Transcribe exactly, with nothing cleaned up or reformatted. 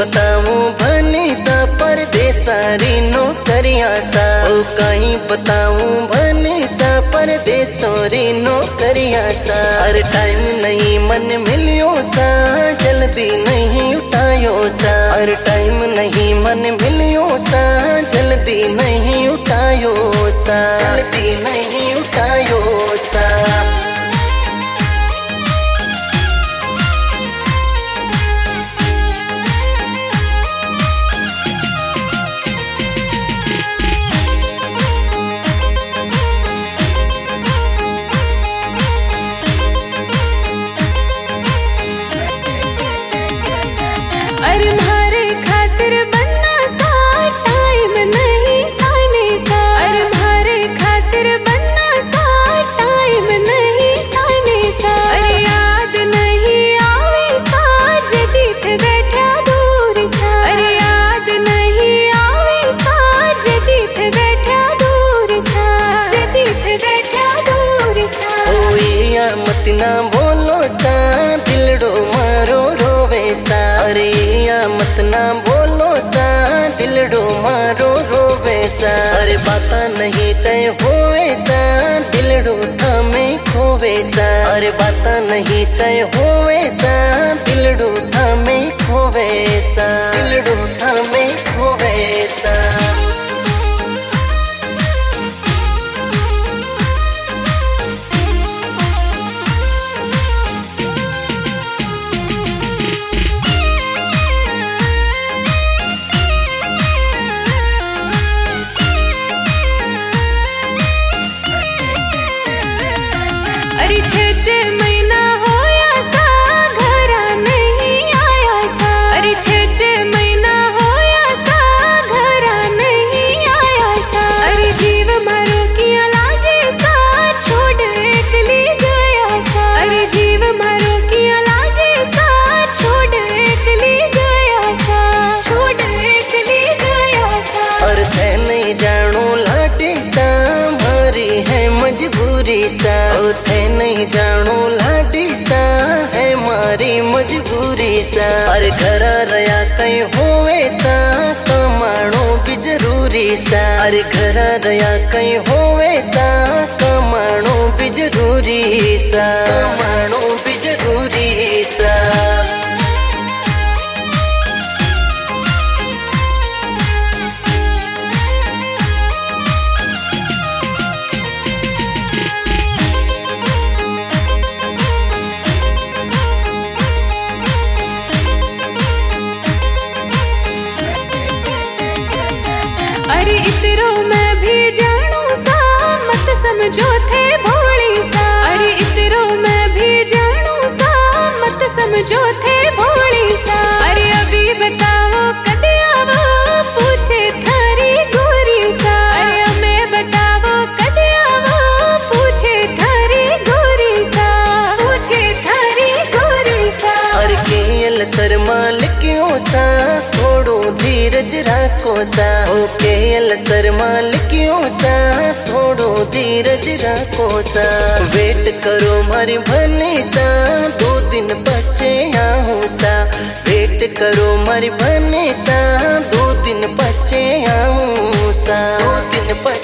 बताऊं भने सा परदेसारी नौकरियां सा, ओ कहीं बताऊं भने सा परदेसोरी नौकरियां सा। हर टाइम नहीं मन मिलियो सा, जल्दी नहीं उठायो सा। हर टाइम नहीं मन मिलियो सा, जल्दी नहीं उठायो सा, जल्दी नहीं उठायो सा। अरे म्हारे खातिर बनना सा टाइम नहीं आने सा। अरे म्हारे खातिर बनना सा टाइम नहीं आने सा। अरे याद नहीं आवे सा जदी थे बैठा दूर सा। अरे याद नहीं आवे सा जदी थे बैठा दूर सा, जदी थे बैठा दूर सा। ओ या मत ना बोलो सा, दिलड़ो मारो रोवे सा। अरे या मत ना बोलो सा, दिलड़ो मारो रोवे सा। अरे बाता नहीं चाहे होवे सा, दिलड़ो थामे खोवे सा। अरे बाता नहीं चाहे होवे सा, दिलड़ो थामे खोवे सा, दिलड़ो थामे खोवे सा। अरे छह छह महीना होया सा घरा नहीं आया सा। अरे छह छह महीना होया सा घरा नहीं आया सा। अरे जीव मारो किया लागे सा, छोड़ एकली गया सा। अरे जीव मारो किया लागे सा, छोड़ एकली गया सा, छोड़ एकली गया सा। और थे नहीं जानो लाटे सा, मारी है मजबूरी सा। ओ थे नहीं जानो लाटी सा, है मारी मजबूरी सा। अरे घर रया कहीं होवे सा, कमाणो भी जरूरी सा। अरे घर रया कहीं होवे सा, कमाणो भी जरूरी सा, कमाणो भी जरूरी सा। अरे इतरो मैं भी जानू सा, मत समझो थे भोली सा। अरे इतरो मैं भी जानू सा, मत समझो थे भोली सा। अरे अभी बताओ कदे आवो, पूछे थारी गोरी सा। अरे हमें बताओ कदे आवो, पूछे थारी गोरी सा, पूछे थारी गोरी सा। अरे केयल शर्मा लिखियो सा, थोड़ो धीरज राखो सा। ओ केयल शर्मा लिखियो सा, थोड़ो धीरज राखो सा। वेट करो मारी भने सा, दो दिन पचे आऊं सा। वेट करो मारी भने सा, दो दिन पचे आऊं सा, दो दिन पचे